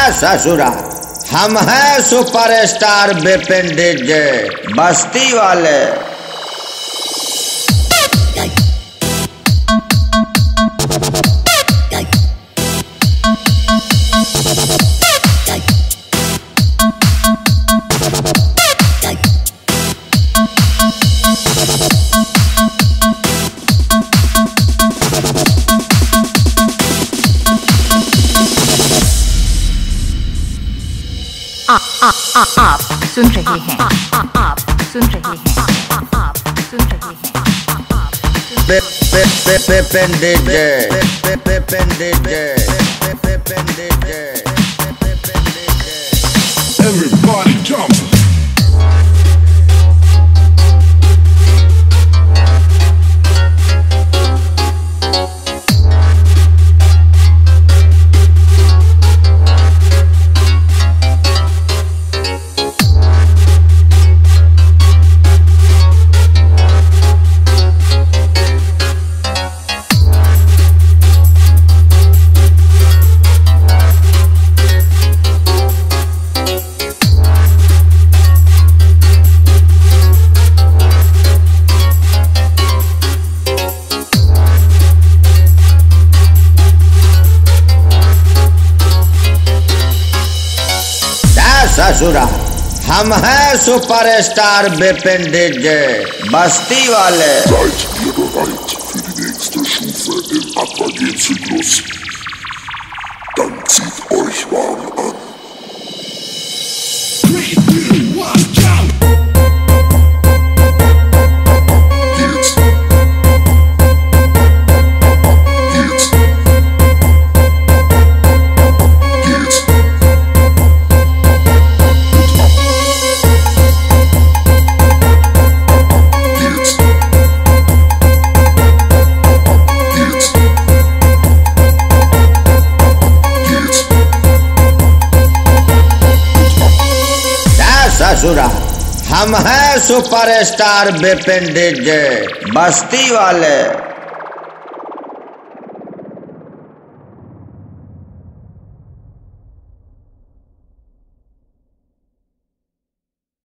ससुरा हम हैं सुपरस्टार बिपिन डीजे बस्ती वाले। आप सुन रहे हैं आप सुन रहे हैं आप सुन रहे हैं Bipin DJ Bipin DJ Bipin DJ. Everybody jump. ससुरा हम हैं सुपरस्टार बिपिन डीजे बस्ती वाले। Seid ihr bereit für die nächste Stufe im Aquagel-Zyklus? Dann zieht euch warm an. 3, 2, 1, jump! ससुरा हम हैं सुपरस्टार बिपिन डीजे बस्ती वाले।